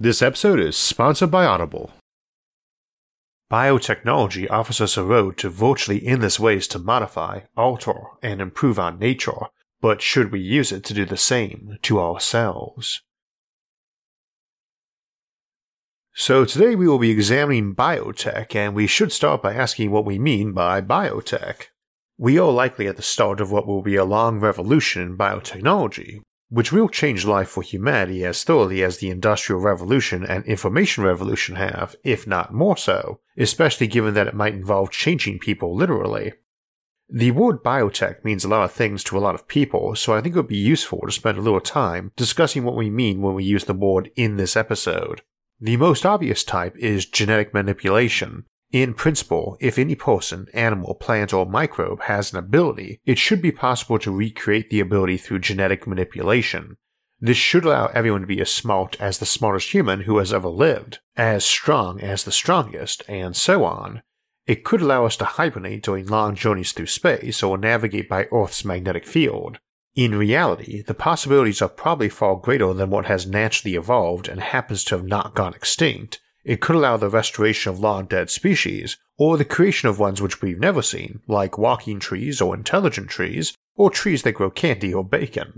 This episode is sponsored by Audible. Biotechnology offers us a road to virtually endless ways to modify, alter, and improve our nature, but should we use it to do the same to ourselves? So today we will be examining biotech, and we should start by asking what we mean by biotech. We are likely at the start of what will be a long revolution in biotechnology, which will change life for humanity as thoroughly as the Industrial Revolution and Information Revolution have, if not more so, especially given that it might involve changing people literally. The word biotech means a lot of things to a lot of people, so I think it would be useful to spend a little time discussing what we mean when we use the word in this episode. The most obvious type is genetic manipulation. In principle, if any person, animal, plant, or microbe has an ability, it should be possible to recreate the ability through genetic manipulation. This should allow everyone to be as smart as the smartest human who has ever lived, as strong as the strongest, and so on. It could allow us to hibernate during long journeys through space or navigate by Earth's magnetic field. In reality, the possibilities are probably far greater than what has naturally evolved and happens to have not gone extinct. It could allow the restoration of long-dead species, or the creation of ones which we've never seen, like walking trees or intelligent trees, or trees that grow candy or bacon.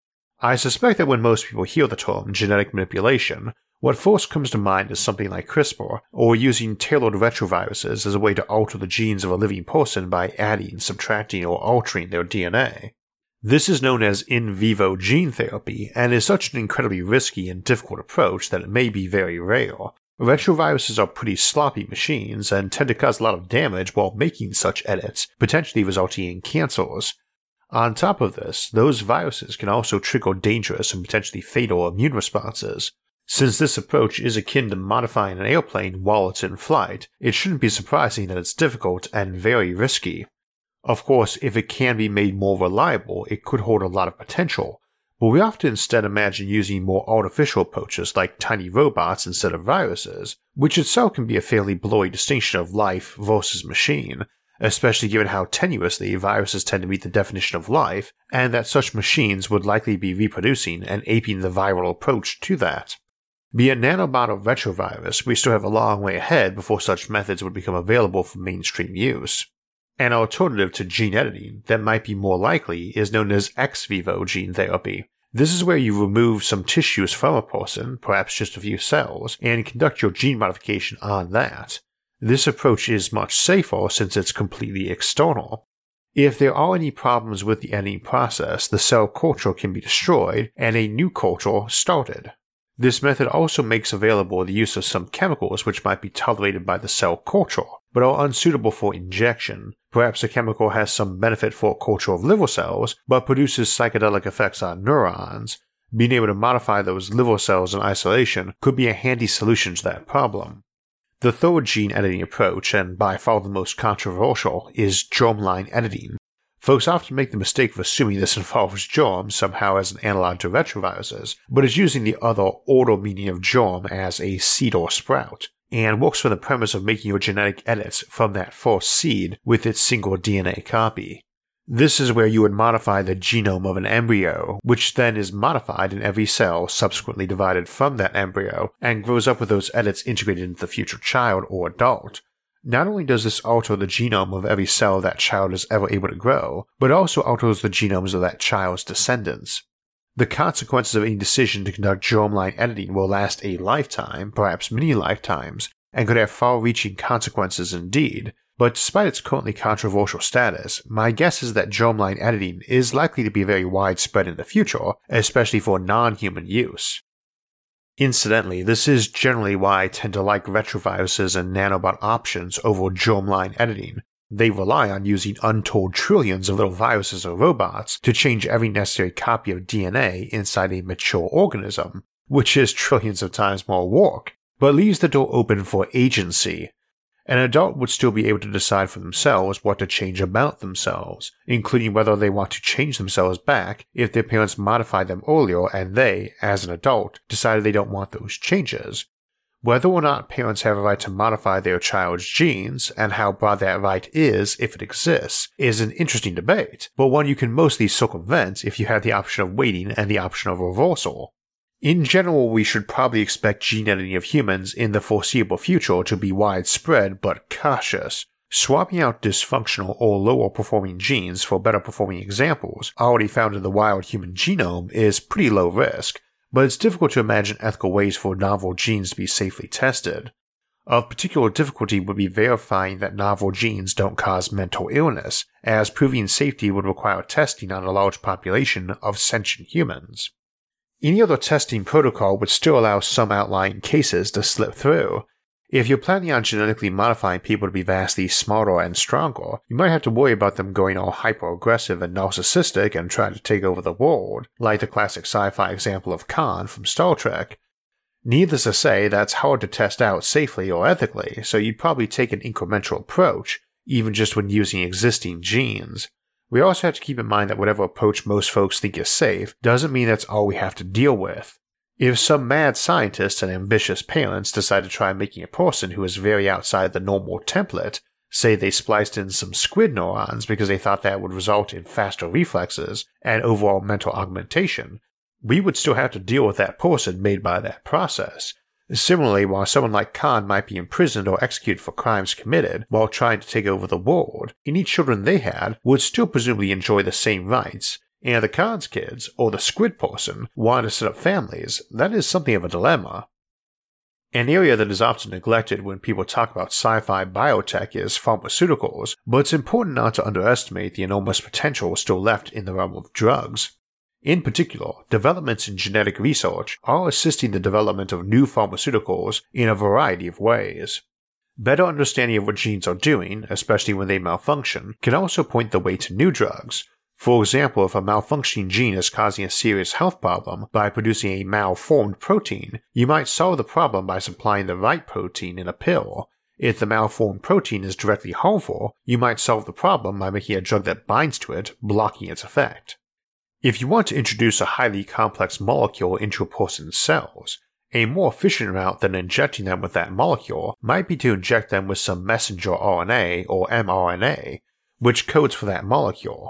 I suspect that when most people hear the term genetic manipulation, what first comes to mind is something like CRISPR, or using tailored retroviruses as a way to alter the genes of a living person by adding, subtracting, or altering their DNA. This is known as in vivo gene therapy, and is such an incredibly risky and difficult approach that it may be very rare. Retroviruses are pretty sloppy machines and tend to cause a lot of damage while making such edits, potentially resulting in cancers. On top of this, those viruses can also trigger dangerous and potentially fatal immune responses. Since this approach is akin to modifying an airplane while it's in flight, it shouldn't be surprising that it's difficult and very risky. Of course, if it can be made more reliable, it could hold a lot of potential, but we often instead imagine using more artificial approaches like tiny robots instead of viruses, which itself can be a fairly blurry distinction of life versus machine, especially given how tenuously viruses tend to meet the definition of life, and that such machines would likely be reproducing and aping the viral approach to that. Be it nanobot or retrovirus, we still have a long way ahead before such methods would become available for mainstream use. An alternative to gene editing that might be more likely is known as ex vivo gene therapy. This is where you remove some tissues from a person, perhaps just a few cells, and conduct your gene modification on that. This approach is much safer since it's completely external. If there are any problems with the editing process, the cell culture can be destroyed and a new culture started. This method also makes available the use of some chemicals which might be tolerated by the cell culture, but are unsuitable for injection. Perhaps a chemical has some benefit for culture of liver cells, but produces psychedelic effects on neurons. Being able to modify those liver cells in isolation could be a handy solution to that problem. The third gene editing approach, and by far the most controversial, is germline editing. Folks often make the mistake of assuming this involves germs somehow as an analog to retroviruses, but is using the other order meaning of germ as a seed or sprout, and works from the premise of making your genetic edits from that first seed with its single DNA copy. This is where you would modify the genome of an embryo, which then is modified in every cell subsequently divided from that embryo, and grows up with those edits integrated into the future child or adult. Not only does this alter the genome of every cell that child is ever able to grow, but it also alters the genomes of that child's descendants. The consequences of any decision to conduct germline editing will last a lifetime, perhaps many lifetimes, and could have far-reaching consequences indeed, but despite its currently controversial status, my guess is that germline editing is likely to be very widespread in the future, especially for non-human use. Incidentally, this is generally why I tend to like retroviruses and nanobot options over germline editing. They rely on using untold trillions of little viruses or robots to change every necessary copy of DNA inside a mature organism, which is trillions of times more work, but leaves the door open for agency. An adult would still be able to decide for themselves what to change about themselves, including whether they want to change themselves back if their parents modified them earlier and they, as an adult, decided they don't want those changes. Whether or not parents have a right to modify their child's genes, and how broad that right is if it exists, is an interesting debate, but one you can mostly circumvent if you have the option of waiting and the option of reversal. In general, we should probably expect gene editing of humans in the foreseeable future to be widespread but cautious. Swapping out dysfunctional or lower performing genes for better performing examples already found in the wild human genome is pretty low risk, but it's difficult to imagine ethical ways for novel genes to be safely tested. Of particular difficulty would be verifying that novel genes don't cause mental illness, as proving safety would require testing on a large population of sentient humans. Any other testing protocol would still allow some outlying cases to slip through. If you're planning on genetically modifying people to be vastly smarter and stronger, you might have to worry about them going all hyper-aggressive and narcissistic and trying to take over the world, like the classic sci-fi example of Khan from Star Trek. Needless to say, that's hard to test out safely or ethically, so you'd probably take an incremental approach, even just when using existing genes. We also have to keep in mind that whatever approach most folks think is safe doesn't mean that's all we have to deal with. If some mad scientists and ambitious parents decide to try making a person who is very outside the normal template, say they spliced in some squid neurons because they thought that would result in faster reflexes and overall mental augmentation, we would still have to deal with that person made by that process. Similarly, while someone like Khan might be imprisoned or executed for crimes committed while trying to take over the world, any children they had would still presumably enjoy the same rights. And if the Khan's kids, or the squid person, wanted to set up families, that is something of a dilemma. An area that is often neglected when people talk about sci-fi biotech is pharmaceuticals, but it's important not to underestimate the enormous potential still left in the realm of drugs. In particular, developments in genetic research are assisting the development of new pharmaceuticals in a variety of ways. Better understanding of what genes are doing, especially when they malfunction, can also point the way to new drugs. For example, if a malfunctioning gene is causing a serious health problem by producing a malformed protein, you might solve the problem by supplying the right protein in a pill. If the malformed protein is directly harmful, you might solve the problem by making a drug that binds to it, blocking its effect. If you want to introduce a highly complex molecule into a person's cells, a more efficient route than injecting them with that molecule might be to inject them with some messenger RNA or mRNA, which codes for that molecule.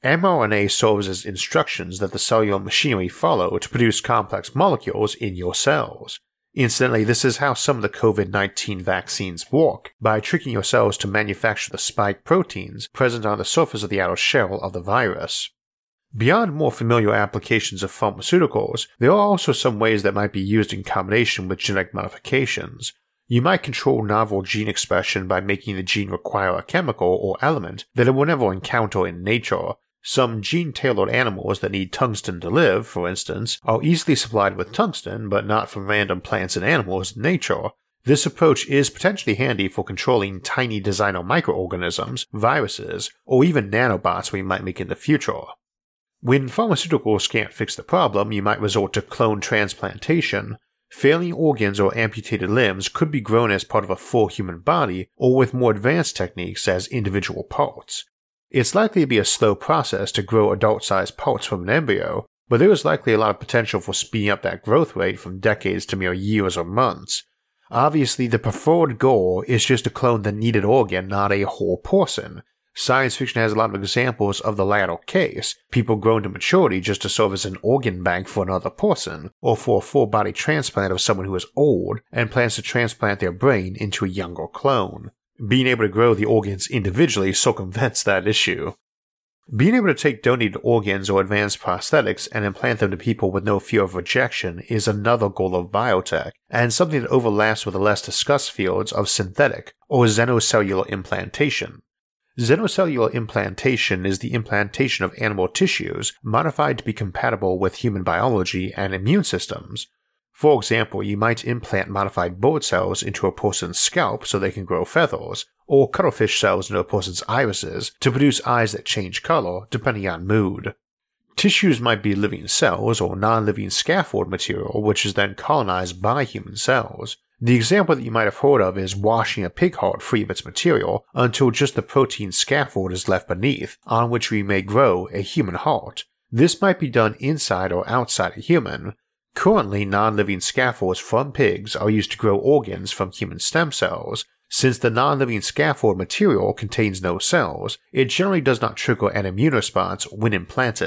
mRNA serves as instructions that the cellular machinery follow to produce complex molecules in your cells. Incidentally, this is how some of the COVID-19 vaccines work, by tricking your cells to manufacture the spike proteins present on the surface of the outer shell of the virus. Beyond more familiar applications of pharmaceuticals, there are also some ways that might be used in combination with genetic modifications. You might control novel gene expression by making the gene require a chemical or element that it will never encounter in nature. Some gene-tailored animals that need tungsten to live, for instance, are easily supplied with tungsten, but not from random plants and animals in nature. This approach is potentially handy for controlling tiny designer microorganisms, viruses, or even nanobots we might make in the future. When pharmaceuticals can't fix the problem, you might resort to clone transplantation. Failing organs or amputated limbs could be grown as part of a full human body, or with more advanced techniques as individual parts. It's likely to be a slow process to grow adult-sized parts from an embryo, but there is likely a lot of potential for speeding up that growth rate from decades to mere years or months. Obviously, the preferred goal is just to clone the needed organ, not a whole person. Science fiction has a lot of examples of the latter case, people grown to maturity just to serve as an organ bank for another person, or for a full-body transplant of someone who is old and plans to transplant their brain into a younger clone. Being able to grow the organs individually circumvents that issue. Being able to take donated organs or advanced prosthetics and implant them to people with no fear of rejection is another goal of biotech, and something that overlaps with the less discussed fields of synthetic or xenocellular implantation. Xenocellular implantation is the implantation of animal tissues modified to be compatible with human biology and immune systems. For example, you might implant modified bird cells into a person's scalp so they can grow feathers, or cuttlefish cells into a person's irises to produce eyes that change color depending on mood. Tissues might be living cells or non-living scaffold material which is then colonized by human cells. The example that you might have heard of is washing a pig heart free of its material until just the protein scaffold is left beneath, on which we may grow a human heart. This might be done inside or outside a human. Currently, non-living scaffolds from pigs are used to grow organs from human stem cells. Since the non-living scaffold material contains no cells, it generally does not trigger an immune response when implanted.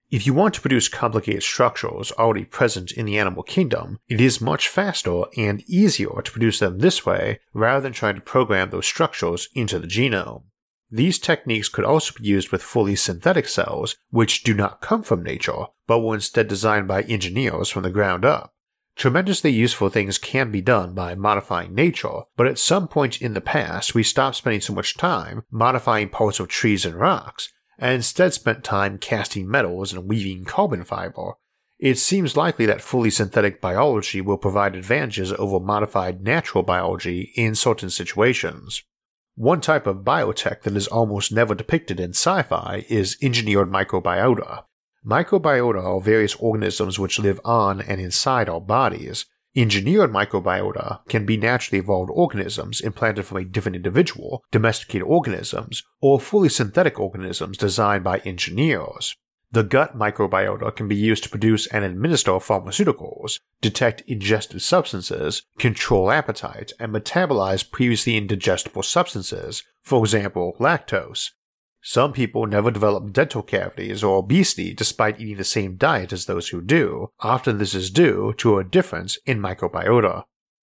If you want to produce complicated structures already present in the animal kingdom, it is much faster and easier to produce them this way rather than trying to program those structures into the genome. These techniques could also be used with fully synthetic cells, which do not come from nature, but were instead designed by engineers from the ground up. Tremendously useful things can be done by modifying nature, but at some point in the past we stopped spending so much time modifying parts of trees and rocks, and instead spent time casting metals and weaving carbon fiber. It seems likely that fully synthetic biology will provide advantages over modified natural biology in certain situations. One type of biotech that is almost never depicted in sci-fi is engineered microbiota. Microbiota are various organisms which live on and inside our bodies. Engineered microbiota can be naturally evolved organisms implanted from a different individual, domesticated organisms, or fully synthetic organisms designed by engineers. The gut microbiota can be used to produce and administer pharmaceuticals, detect ingested substances, control appetite, and metabolize previously indigestible substances, for example, lactose. Some people never develop dental cavities or obesity despite eating the same diet as those who do. Often this is due to a difference in microbiota.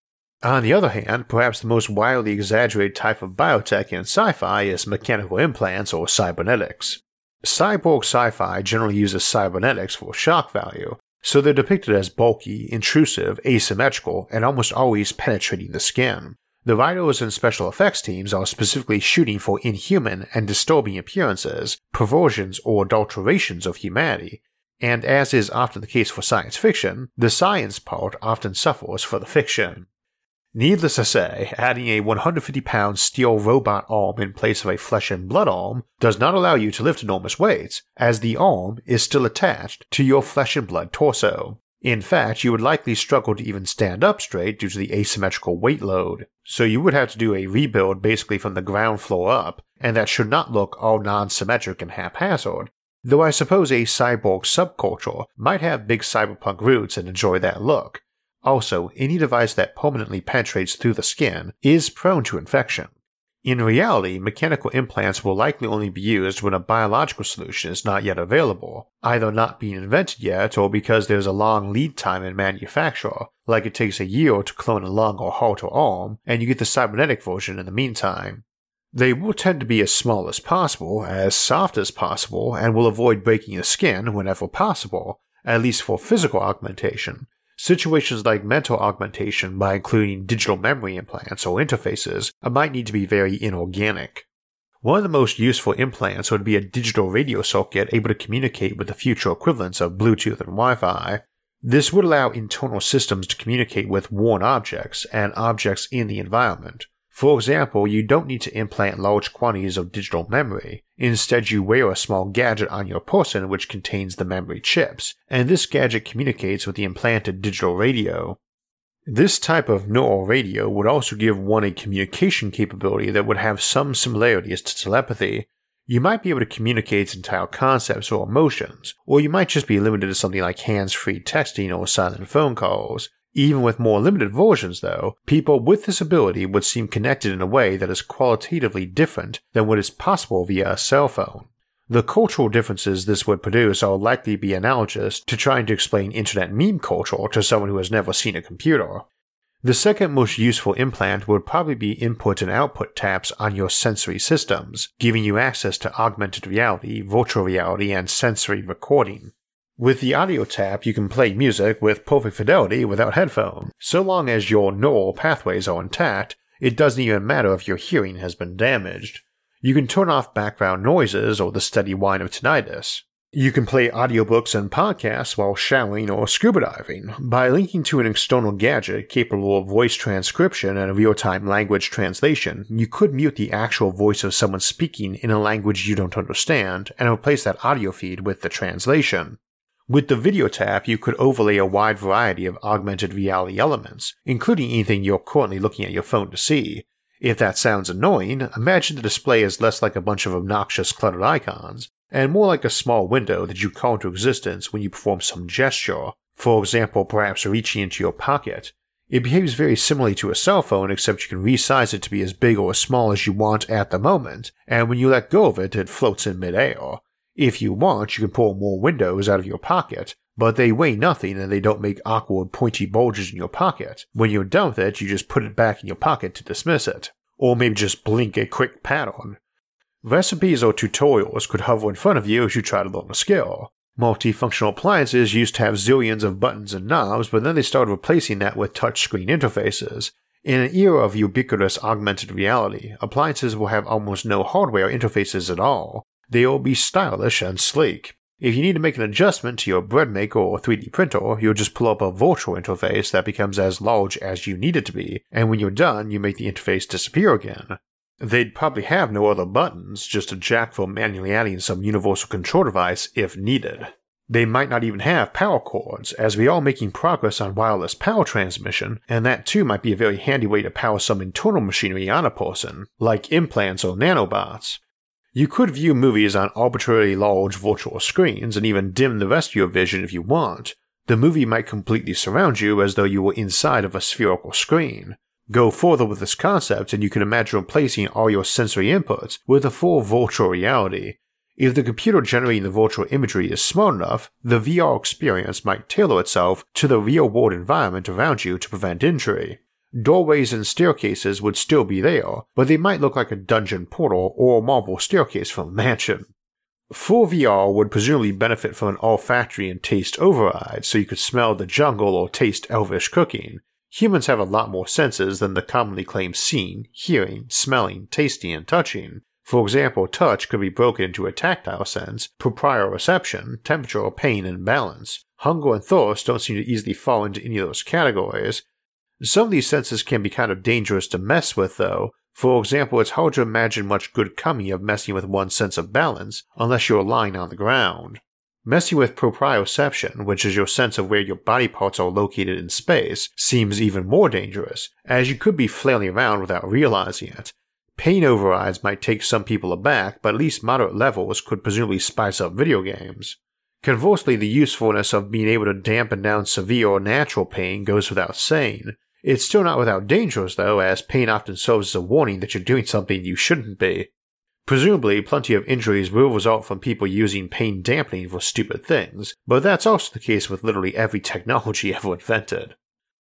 On the other hand, perhaps the most wildly exaggerated type of biotech in sci-fi is mechanical implants or cybernetics. Cyborg sci-fi generally uses cybernetics for shock value, so they're depicted as bulky, intrusive, asymmetrical, and almost always penetrating the skin. The writers and special effects teams are specifically shooting for inhuman and disturbing appearances, perversions or adulterations of humanity, and as is often the case for science fiction, the science part often suffers for the fiction. Needless to say, adding a 150-pound steel robot arm in place of a flesh and blood arm does not allow you to lift enormous weights, as the arm is still attached to your flesh and blood torso. In fact, you would likely struggle to even stand up straight due to the asymmetrical weight load, so you would have to do a rebuild basically from the ground floor up, and that should not look all non-symmetric and haphazard, though I suppose a cyborg subculture might have big cyberpunk roots and enjoy that look. Also, any device that permanently penetrates through the skin is prone to infection. In reality, mechanical implants will likely only be used when a biological solution is not yet available, either not being invented yet or because there's a long lead time in manufacture, like it takes a year to clone a lung or heart or arm, and you get the cybernetic version in the meantime. They will tend to be as small as possible, as soft as possible, and will avoid breaking the skin whenever possible, at least for physical augmentation. Situations like mental augmentation by including digital memory implants or interfaces might need to be very inorganic. One of the most useful implants would be a digital radio circuit able to communicate with the future equivalents of Bluetooth and Wi-Fi. This would allow internal systems to communicate with worn objects and objects in the environment. For example, you don't need to implant large quantities of digital memory. Instead, you wear a small gadget on your person which contains the memory chips, and this gadget communicates with the implanted digital radio. This type of neural radio would also give one a communication capability that would have some similarities to telepathy. You might be able to communicate entire concepts or emotions, or you might just be limited to something like hands-free texting or silent phone calls. Even with more limited versions, though, people with this ability would seem connected in a way that is qualitatively different than what is possible via a cell phone. The cultural differences this would produce are likely to be analogous to trying to explain internet meme culture to someone who has never seen a computer. The second most useful implant would probably be input and output taps on your sensory systems, giving you access to augmented reality, virtual reality, and sensory recording. With the audio tap, you can play music with perfect fidelity without headphones. So long as your neural pathways are intact, it doesn't even matter if your hearing has been damaged. You can turn off background noises or the steady whine of tinnitus. You can play audiobooks and podcasts while showering or scuba diving. By linking to an external gadget capable of voice transcription and real-time language translation, you could mute the actual voice of someone speaking in a language you don't understand and replace that audio feed with the translation. With the video tap, you could overlay a wide variety of augmented reality elements, including anything you're currently looking at your phone to see. If that sounds annoying, imagine the display is less like a bunch of obnoxious cluttered icons, and more like a small window that you call into existence when you perform some gesture, for example perhaps reaching into your pocket. It behaves very similarly to a cell phone except you can resize it to be as big or as small as you want at the moment, and when you let go of it, it floats in midair. If you want, you can pull more windows out of your pocket, but they weigh nothing and they don't make awkward pointy bulges in your pocket. When you're done with it, you just put it back in your pocket to dismiss it. Or maybe just blink a quick pattern. Recipes or tutorials could hover in front of you as you try to learn a skill. Multifunctional appliances used to have zillions of buttons and knobs, but then they started replacing that with touchscreen interfaces. In an era of ubiquitous augmented reality, appliances will have almost no hardware interfaces at all. They will be stylish and sleek. If you need to make an adjustment to your bread maker or 3D printer, you'll just pull up a virtual interface that becomes as large as you need it to be, and when you're done, you make the interface disappear again. They'd probably have no other buttons, just a jack for manually adding some universal control device if needed. They might not even have power cords, as we are making progress on wireless power transmission, and that too might be a very handy way to power some internal machinery on a person, like implants or nanobots. You could view movies on arbitrarily large virtual screens and even dim the rest of your vision if you want. The movie might completely surround you as though you were inside of a spherical screen. Go further with this concept and you can imagine replacing all your sensory inputs with a full virtual reality. If the computer generating the virtual imagery is smart enough, the VR experience might tailor itself to the real-world environment around you to prevent injury. Doorways and staircases would still be there, but they might look like a dungeon portal or a marble staircase from a mansion. Full VR would presumably benefit from an olfactory and taste override, so you could smell the jungle or taste elvish cooking. Humans have a lot more senses than the commonly claimed seeing, hearing, smelling, tasting, and touching. For example, touch could be broken into a tactile sense, proprioception, temperature, pain, and balance. Hunger and thirst don't seem to easily fall into any of those categories. Some of these senses can be kind of dangerous to mess with though. For example, it's hard to imagine much good coming of messing with one's sense of balance unless you're lying on the ground. Messing with proprioception, which is your sense of where your body parts are located in space, seems even more dangerous, as you could be flailing around without realizing it. Pain overrides might take some people aback, but at least moderate levels could presumably spice up video games. Conversely, the usefulness of being able to dampen down severe or natural pain goes without saying. It's still not without dangers though, as pain often serves as a warning that you're doing something you shouldn't be. Presumably, plenty of injuries will result from people using pain dampening for stupid things, but that's also the case with literally every technology ever invented.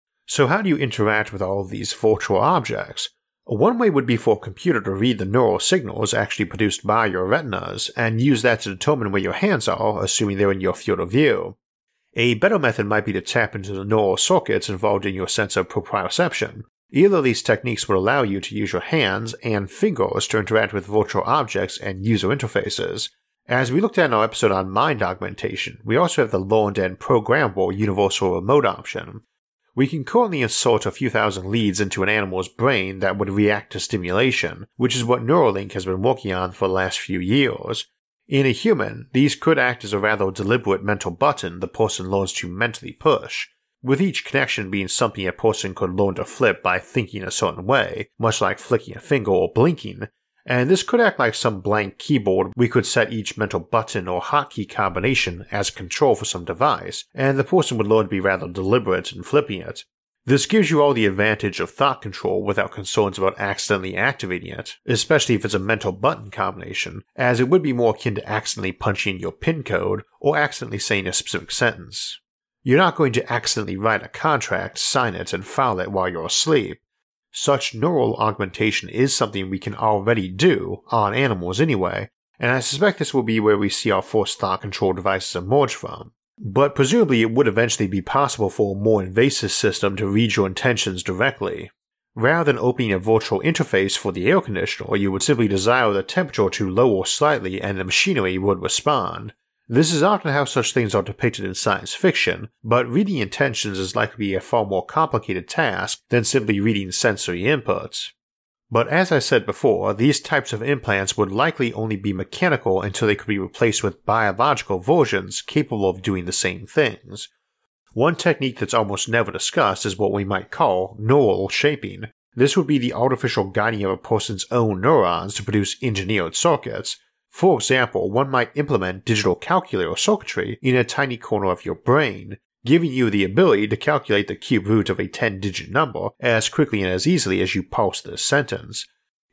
So how do you interact with all of these virtual objects? One way would be for a computer to read the neural signals actually produced by your retinas, and use that to determine where your hands are, assuming they're in your field of view. A better method might be to tap into the neural circuits involved in your sense of proprioception. Either of these techniques would allow you to use your hands and fingers to interact with virtual objects and user interfaces. As we looked at in our episode on mind augmentation, we also have the learned and programmable universal remote option. We can currently insert a few thousand leads into an animal's brain that would react to stimulation, which is what Neuralink has been working on for the last few years. In a human, these could act as a rather deliberate mental button the person learns to mentally push, with each connection being something a person could learn to flip by thinking a certain way, much like flicking a finger or blinking, and this could act like some blank keyboard we could set each mental button or hotkey combination as a control for some device, and the person would learn to be rather deliberate in flipping it. This gives you all the advantage of thought control without concerns about accidentally activating it, especially if it's a mental button combination, as it would be more akin to accidentally punching in your PIN code or accidentally saying a specific sentence. You're not going to accidentally write a contract, sign it, and file it while you're asleep. Such neural augmentation is something we can already do, on animals anyway, and I suspect this will be where we see our first thought control devices emerge from. But presumably it would eventually be possible for a more invasive system to read your intentions directly. Rather than opening a virtual interface for the air conditioner, you would simply desire the temperature to lower slightly and the machinery would respond. This is often how such things are depicted in science fiction, but reading intentions is likely to be a far more complicated task than simply reading sensory inputs. But as I said before, these types of implants would likely only be mechanical until they could be replaced with biological versions capable of doing the same things. One technique that's almost never discussed is what we might call neural shaping. This would be the artificial guiding of a person's own neurons to produce engineered circuits. For example, one might implement digital calculator circuitry in a tiny corner of your brain, giving you the ability to calculate the cube root of a 10-digit number as quickly and as easily as you parse this sentence.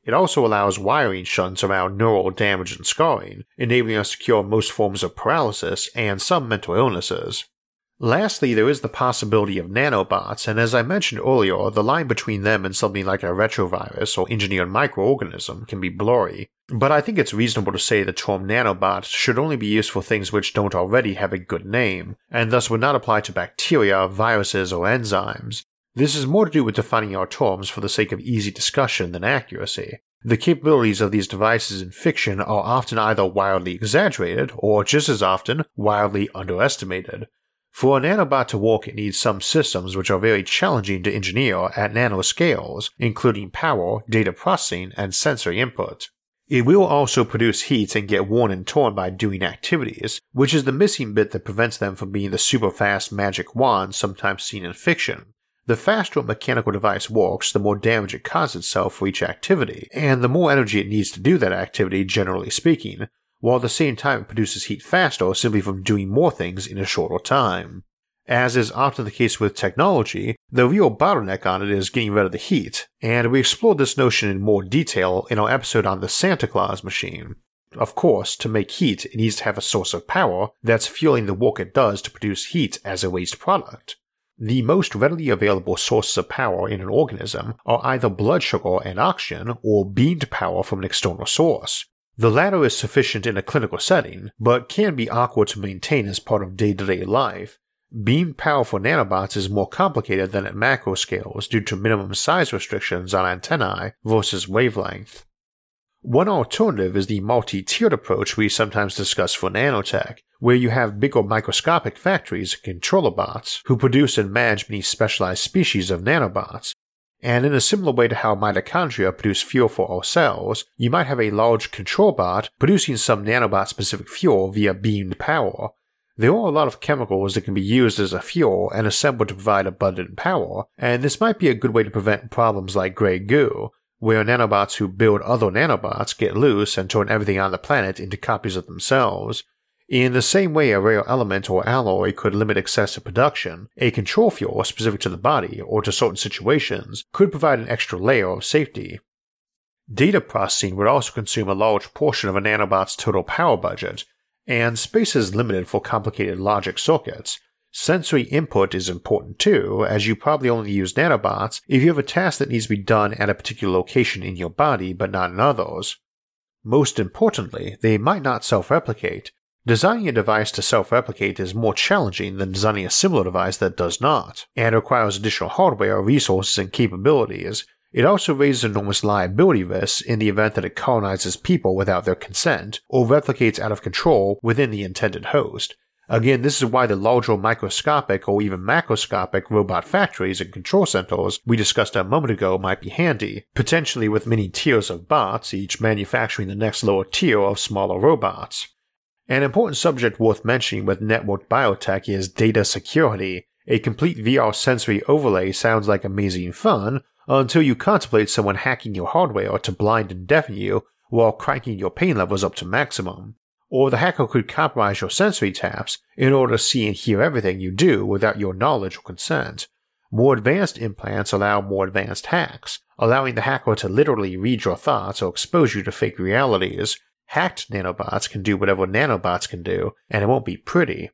it also allows wiring shunts around neural damage and scarring, enabling us to cure most forms of paralysis and some mental illnesses. Lastly, there is the possibility of nanobots, and as I mentioned earlier, the line between them and something like a retrovirus or engineered microorganism can be blurry, but I think it's reasonable to say the term nanobots should only be used for things which don't already have a good name, and thus would not apply to bacteria, viruses, or enzymes. This is more to do with defining our terms for the sake of easy discussion than accuracy. The capabilities of these devices in fiction are often either wildly exaggerated, or just as often, wildly underestimated. For a nanobot to work, it needs some systems which are very challenging to engineer at nanoscales, including power, data processing, and sensory input. It will also produce heat and get worn and torn by doing activities, which is the missing bit that prevents them from being the super-fast magic wands sometimes seen in fiction. The faster a mechanical device works, the more damage it causes itself for each activity, and the more energy it needs to do that activity, generally speaking, while at the same time it produces heat faster simply from doing more things in a shorter time. As is often the case with technology, the real bottleneck on it is getting rid of the heat, and we explored this notion in more detail in our episode on the Santa Claus machine. Of course, to make heat, it needs to have a source of power that's fueling the work it does to produce heat as a waste product. The most readily available sources of power in an organism are either blood sugar and oxygen or beamed power from an external source. The latter is sufficient in a clinical setting, but can be awkward to maintain as part of day-to-day life. Beamed power for nanobots is more complicated than at macro scales due to minimum size restrictions on antennae versus wavelength. One alternative is the multi-tiered approach we sometimes discuss for nanotech, where you have bigger microscopic factories, controller bots, who produce and manage many specialized species of nanobots. And in a similar way to how mitochondria produce fuel for our cells, you might have a large control bot producing some nanobot-specific fuel via beamed power. There are a lot of chemicals that can be used as a fuel and assembled to provide abundant power, and this might be a good way to prevent problems like grey goo, where nanobots who build other nanobots get loose and turn everything on the planet into copies of themselves. In the same way a rare element or alloy could limit excessive production, a control fuel specific to the body or to certain situations could provide an extra layer of safety. Data processing would also consume a large portion of a nanobot's total power budget, and space is limited for complicated logic circuits. Sensory input is important too, as you probably only use nanobots if you have a task that needs to be done at a particular location in your body but not in others. Most importantly, they might not self-replicate. Designing a device to self-replicate is more challenging than designing a similar device that does not, and requires additional hardware, resources, and capabilities. It also raises enormous liability risks in the event that it colonizes people without their consent, or replicates out of control within the intended host. Again, this is why the larger microscopic or even macroscopic robot factories and control centers we discussed a moment ago might be handy, potentially with many tiers of bots, each manufacturing the next lower tier of smaller robots. An important subject worth mentioning with networked biotech is data security. A complete VR sensory overlay sounds like amazing fun until you contemplate someone hacking your hardware to blind and deafen you while cranking your pain levels up to maximum. Or the hacker could compromise your sensory taps in order to see and hear everything you do without your knowledge or consent. More advanced implants allow more advanced hacks, allowing the hacker to literally read your thoughts or expose you to fake realities. Hacked nanobots can do whatever nanobots can do, and it won't be pretty.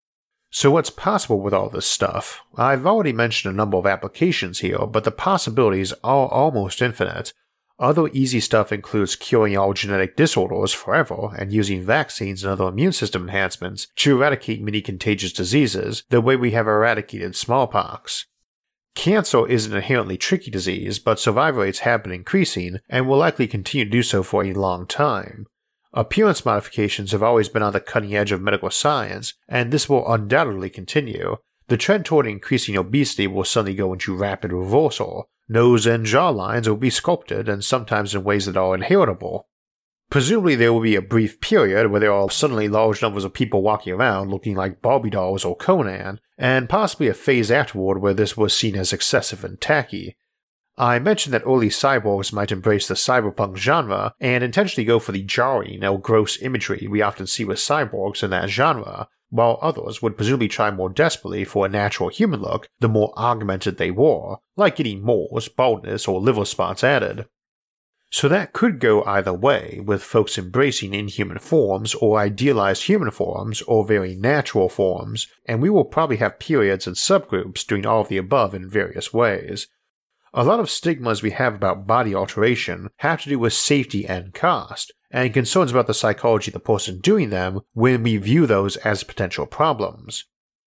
So what's possible with all this stuff? I've already mentioned a number of applications here, but the possibilities are almost infinite. Other easy stuff includes curing all genetic disorders forever and using vaccines and other immune system enhancements to eradicate many contagious diseases the way we have eradicated smallpox. Cancer is an inherently tricky disease, but survival rates have been increasing and will likely continue to do so for a long time. Appearance modifications have always been on the cutting edge of medical science, and this will undoubtedly continue. The trend toward increasing obesity will suddenly go into rapid reversal. Nose and jaw lines will be sculpted, and sometimes in ways that are inheritable. Presumably there will be a brief period where there are suddenly large numbers of people walking around looking like Barbie dolls or Conan, and possibly a phase afterward where this was seen as excessive and tacky. I mentioned that early cyborgs might embrace the cyberpunk genre and intentionally go for the jarring or gross imagery we often see with cyborgs in that genre, while others would presumably try more desperately for a natural human look the more augmented they were, like getting moles, baldness, or liver spots added. So that could go either way, with folks embracing inhuman forms or idealized human forms or very natural forms, and we will probably have periods and subgroups doing all of the above in various ways. A lot of stigmas we have about body alteration have to do with safety and cost, and concerns about the psychology of the person doing them when we view those as potential problems.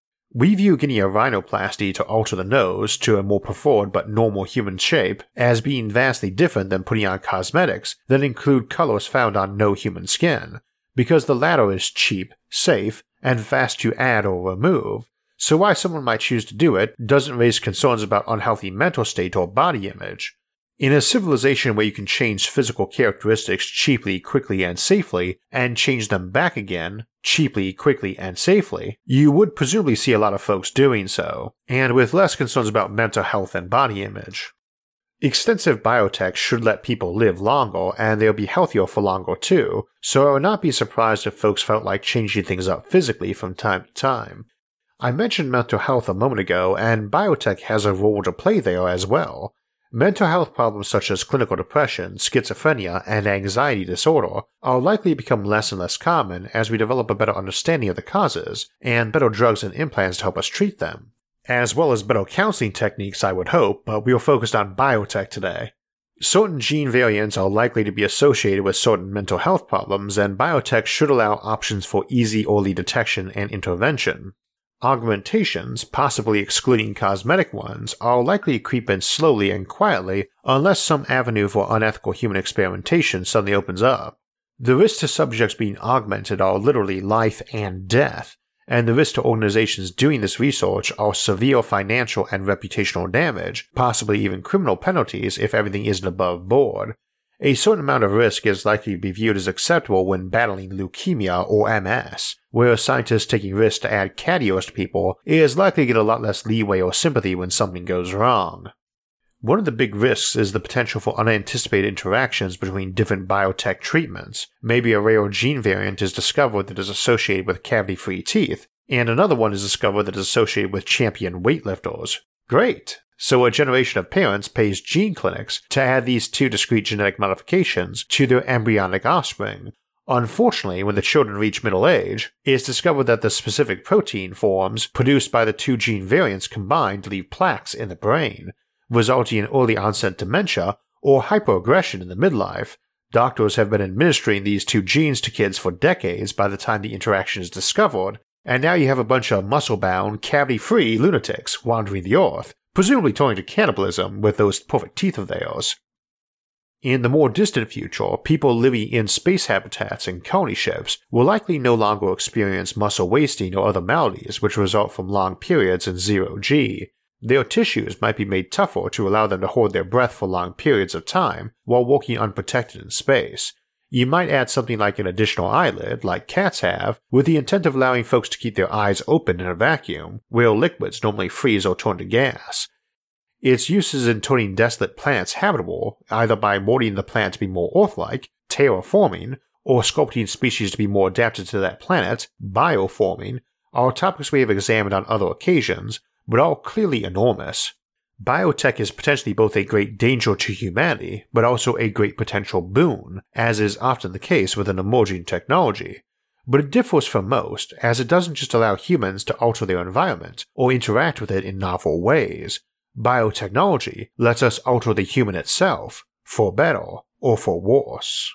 We view getting a rhinoplasty to alter the nose to a more preferred but normal human shape as being vastly different than putting on cosmetics that include colors found on no human skin, because the latter is cheap, safe, and fast to add or remove, so why someone might choose to do it doesn't raise concerns about unhealthy mental state or body image. In a civilization where you can change physical characteristics cheaply, quickly, and safely, and change them back again, cheaply, quickly, and safely, you would presumably see a lot of folks doing so, and with less concerns about mental health and body image. Extensive biotech should let people live longer, and they'll be healthier for longer too, so I would not be surprised if folks felt like changing things up physically from time to time. I mentioned mental health a moment ago, and biotech has a role to play there as well. Mental health problems such as clinical depression, schizophrenia, and anxiety disorder are likely to become less and less common as we develop a better understanding of the causes, and better drugs and implants to help us treat them. As well as better counseling techniques, I would hope, but we are focused on biotech today. Certain gene variants are likely to be associated with certain mental health problems, and biotech should allow options for easy early detection and intervention. Augmentations, possibly excluding cosmetic ones, are likely to creep in slowly and quietly unless some avenue for unethical human experimentation suddenly opens up. The risks to subjects being augmented are literally life and death, and the risks to organizations doing this research are severe financial and reputational damage, possibly even criminal penalties if everything isn't above board. A certain amount of risk is likely to be viewed as acceptable when battling leukemia or MS, where scientists taking risks to add cat ears to people is likely to get a lot less leeway or sympathy when something goes wrong. One of the big risks is the potential for unanticipated interactions between different biotech treatments. Maybe a rare gene variant is discovered that is associated with cavity-free teeth, and another one is discovered that is associated with champion weightlifters. Great! So a generation of parents pays gene clinics to add these two discrete genetic modifications to their embryonic offspring. Unfortunately, when the children reach middle age, it is discovered that the specific protein forms produced by the two gene variants combine to leave plaques in the brain, resulting in early onset dementia or hyperaggression in the midlife. Doctors have been administering these two genes to kids for decades by the time the interaction is discovered, and now you have a bunch of muscle-bound, cavity-free lunatics wandering the earth, presumably turning to cannibalism with those perfect teeth of theirs. In the more distant future, people living in space habitats and colony ships will likely no longer experience muscle wasting or other maladies which result from long periods in zero-G. Their tissues might be made tougher to allow them to hold their breath for long periods of time while walking unprotected in space. You might add something like an additional eyelid, like cats have, with the intent of allowing folks to keep their eyes open in a vacuum, where liquids normally freeze or turn to gas. Its uses in turning desolate planets habitable, either by molding the plant to be more Earth-like, terraforming, or sculpting species to be more adapted to that planet, bioforming, are topics we have examined on other occasions, but are clearly enormous. Biotech is potentially both a great danger to humanity, but also a great potential boon, as is often the case with an emerging technology. But it differs from most, as it doesn't just allow humans to alter their environment or interact with it in novel ways. Biotechnology lets us alter the human itself, for better or for worse.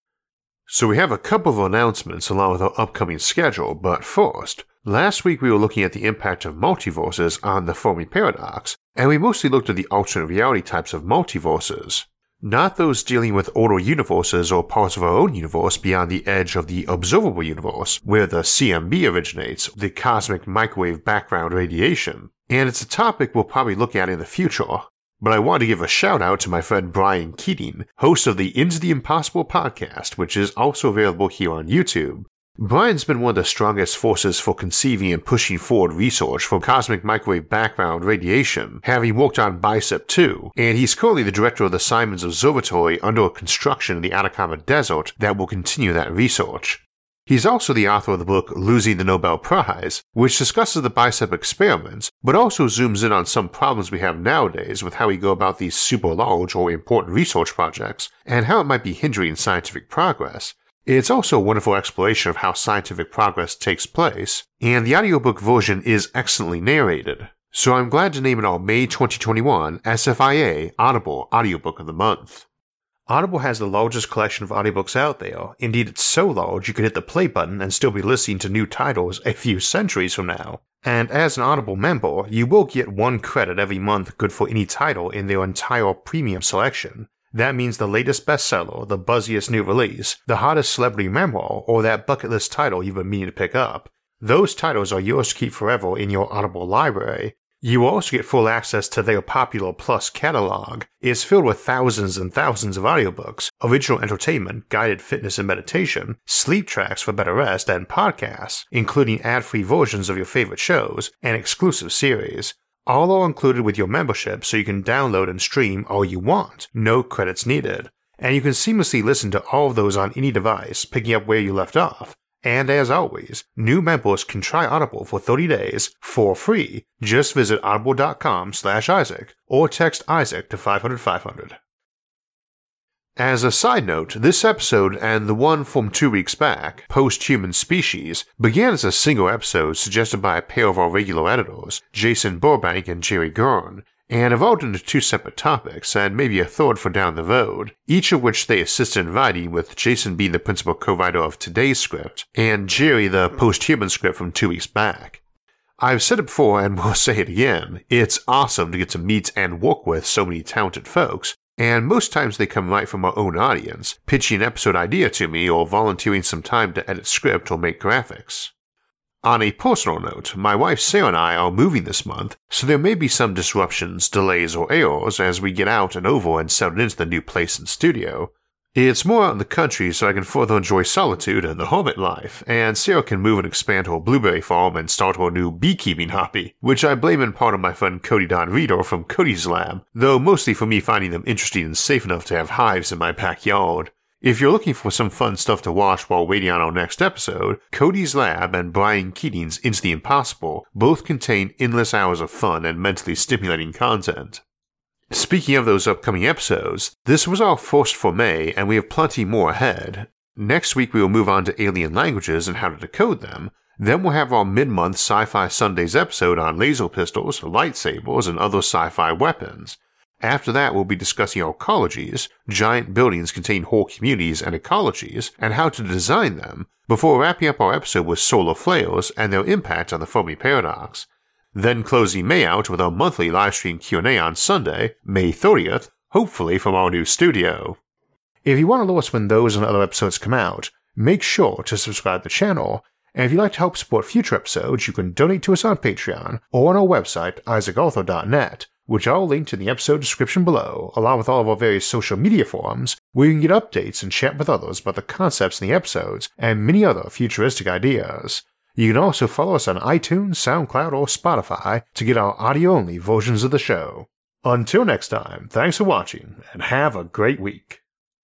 So we have a couple of announcements along with our upcoming schedule, but first, last week we were looking at the impact of multiverses on the Fermi paradox, and we mostly looked at the alternate reality types of multiverses, not those dealing with older universes or parts of our own universe beyond the edge of the observable universe, where the CMB originates, the cosmic microwave background radiation, and it's a topic we'll probably look at in the future. But I want to give a shout out to my friend Brian Keating, host of the Into the Impossible podcast, which is also available here on YouTube. Brian's been one of the strongest forces for conceiving and pushing forward research for cosmic microwave background radiation, having worked on BICEP 2, and he's currently the director of the Simons Observatory under construction in the Atacama Desert that will continue that research. He's also the author of the book Losing the Nobel Prize, which discusses the bicep experiment, but also zooms in on some problems we have nowadays with how we go about these super large or important research projects, and how it might be hindering scientific progress. It's also a wonderful exploration of how scientific progress takes place, and the audiobook version is excellently narrated. So I'm glad to name it our May 2021 SFIA Audible Audiobook of the Month. Audible has the largest collection of audiobooks out there. Indeed, it's so large you could hit the play button and still be listening to new titles a few centuries from now. And as an Audible member, you will get 1 credit every month good for any title in their entire premium selection. That means the latest bestseller, the buzziest new release, the hottest celebrity memoir, or that bucket list title you've been meaning to pick up. Those titles are yours to keep forever in your Audible library. You will also get full access to their popular Plus catalog. It's filled with thousands and thousands of audiobooks, original entertainment, guided fitness and meditation, sleep tracks for better rest, and podcasts, including ad-free versions of your favorite shows and exclusive series. All are included with your membership so you can download and stream all you want, no credits needed. And you can seamlessly listen to all of those on any device, picking up where you left off. And as always, new members can try Audible for 30 days for free. Just visit audible.com/Isaac or text Isaac to 500-500. As a side note, this episode and the one from 2 weeks back, Post-Human Species, began as a single episode suggested by a pair of our regular editors, Jason Burbank and Jerry Gurn, and evolved into 2 separate topics and maybe a third for down the road, each of which they assisted in writing, with Jason being the principal co-writer of today's script, and Jerry the post-human script from 2 weeks back. I've said it before and will say it again, it's awesome to get to meet and work with so many talented folks, and most times they come right from our own audience, pitching an episode idea to me or volunteering some time to edit script or make graphics. On a personal note, my wife Sarah and I are moving this month, so there may be some disruptions, delays, or errors as we get out and over and settle into the new place and studio. It's more out in the country so I can further enjoy solitude and the hermit life, and Sarah can move and expand her blueberry farm and start her new beekeeping hobby, which I blame in part on my friend Cody Don Reader from Cody's Lab, though mostly for me finding them interesting and safe enough to have hives in my backyard. If you're looking for some fun stuff to watch while waiting on our next episode, Cody's Lab and Brian Keating's Into the Impossible both contain endless hours of fun and mentally stimulating content. Speaking of those upcoming episodes, this was our first for May and we have plenty more ahead. Next week we will move on to alien languages and how to decode them. Then we'll have our mid-month Sci-Fi Sundays episode on laser pistols, lightsabers, and other sci-fi weapons. After that, we'll be discussing ecologies. Giant buildings contain whole communities and ecologies, and how to design them, before wrapping up our episode with solar flares and their impact on the Fermi Paradox. Then closing May out with our monthly livestream Q&A on Sunday, May 30th, hopefully from our new studio. If you want to know us when those and other episodes come out, make sure to subscribe to the channel, and if you'd like to help support future episodes, you can donate to us on Patreon or on our website, isaacarthur.net, which I'll link in the episode description below, along with all of our various social media forums, where you can get updates and chat with others about the concepts in the episodes and many other futuristic ideas. You can also follow us on iTunes, SoundCloud, or Spotify to get our audio-only versions of the show. Until next time, thanks for watching, and have a great week.